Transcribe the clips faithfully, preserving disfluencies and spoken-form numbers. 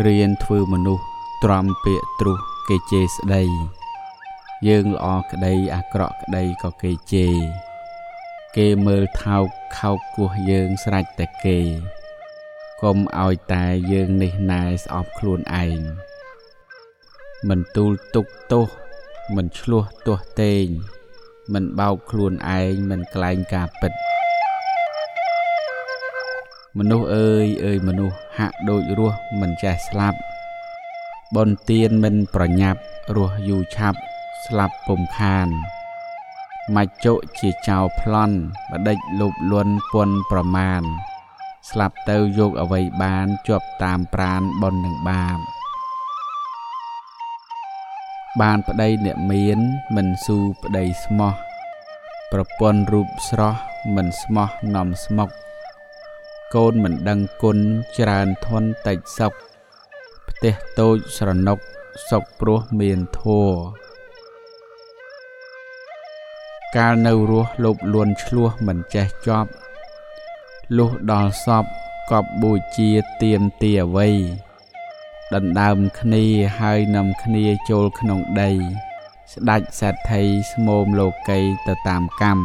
រៀនធ្វើមនុស្សទ្រាំពាក្យទ្រុសគេជេរស្ដីយើងល្អក្ដីអាក្រក់ក្ដីក៏គេជេរគេមើលថោកខោកគោះយើងស្រេចតែគេកុំឲ្យតែយើងនេះណែស្អប់ខ្លួនឯងមិនទូលទុកទោសមិនឆ្លោះទាស់ទែងមិនបោកខ្លួនឯងមិនក្លែងការពិតមនុស្សអើយអើយមនុស្សហាក់ដូចរស់មិនចេះស្លាប់បុណ្យទានមិនប្រញាប់រស់យូរឆាប់ស្លាប់ពុំខានមច្ចុជាចៅប្លន់បដិចលូបលន់ពន់ប្រមាណស្លាប់ទៅយកអ្វីបានជាប់តាមប្រានបុណ្យនឹងបាបបានប្តីអ្នកមានមិនស៊ូប្តីស្មោះប្រពន្ធរូបស្រស់មិនស្មោះនាំស្មុកកូនមិនដឹងគុណច្រើនធន់តិចសុខផ្ទះតូចស្រណុកសុខព្រោះមានធัวកាលនៅរស់លបលួនឆ្លោះមិនចេះចប់លុះដល់សពកប់បូជាទៀមទាអ្វីដណ្ដើមគ្នាហើយនាំគ្នាចូលក្នុងដីស្ដេចសេដ្ឋីស្មោមលោកីទៅតាមកម្ម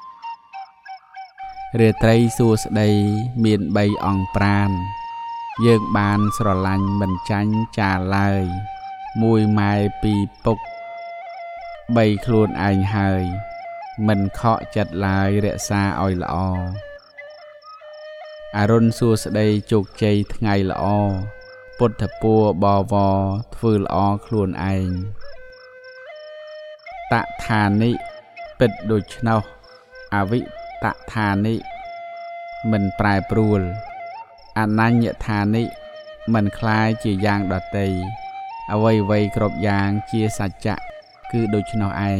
រាត្រីសួស្ដីមានបីអង្គប្រានយើងបានស្រឡាញ់មិនចាញ់ចាឡើយមួយម៉ែពីរពុកបីខ្លួនឯងហើយមិនខកចិត្តឡើយរក្សាឲ្យល្អអរុនសួស្ដីជោគជ័យថ្ងៃល្អពុទ្ធពួរបវរធ្វើល្អខ្លួនឯងតថានិពិតដូច្នោះអវិតថានិមិនប្រែប្រួលអនញ្ញថានិមិនคล้ายជាយ៉ាងដតីអ្វីអ្វីគ្រប់យ៉ាងជាសច្ចៈគឺដូច្នោះឯង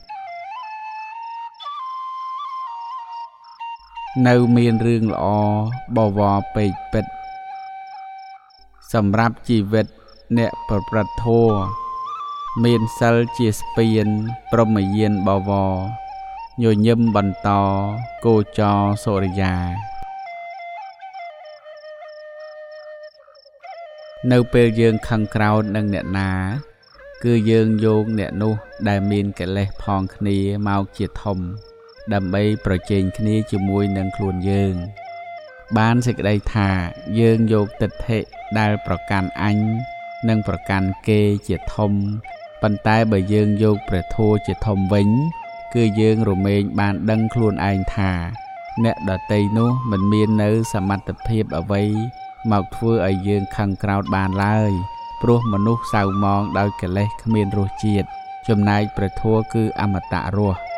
នៅមានរឿងល្អបវរពេកពិតសម្រាប់ជីវិតអ្នកប្រព្រឹត្តធម៌មានសិលជាស្ពានព្រហ្មយានបវរញញឹមបន្តគោចរសុរិយានៅពេលយើងខឹងក្រោធនឹងអ្នកណាគឺយើងយកអ្នកនោះដែលមានកិលេសផងគ្នាមកជាធំដើម្បីប្រជែងគ្នាជាមួយនឹងខ្លួនយើងបានសេចក្តីថាយើងយកទិដ្ឋិដែលប្រកាន់អញនិងប្រកាន់គេជាធំប៉ុន្តែបើយើងយកព្រះធម៌ជាធំវិញគឺយើងរមែងបានដឹងខ្លួនឯងថាអ្នកដតីនោះមិនមាននៅសមត្ថភាពអ្វីមកធ្វើឲ្យយើងខឹងក្រោធបានឡើយព្រោះមនុស្សសៅហ្មងដោយកិលេសគ្មានរសជាតិចំណែកព្រះធម៌គឺអមតៈរស់